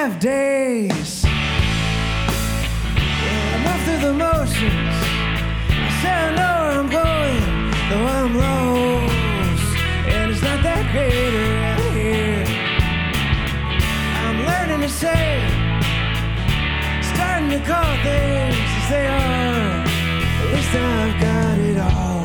2.5 days. Yeah, I'm off through the motions. I say I know where I'm going, though I'm lost, and it's not that great around here. I'm learning to say, starting to call things as they are. At least I've got it all.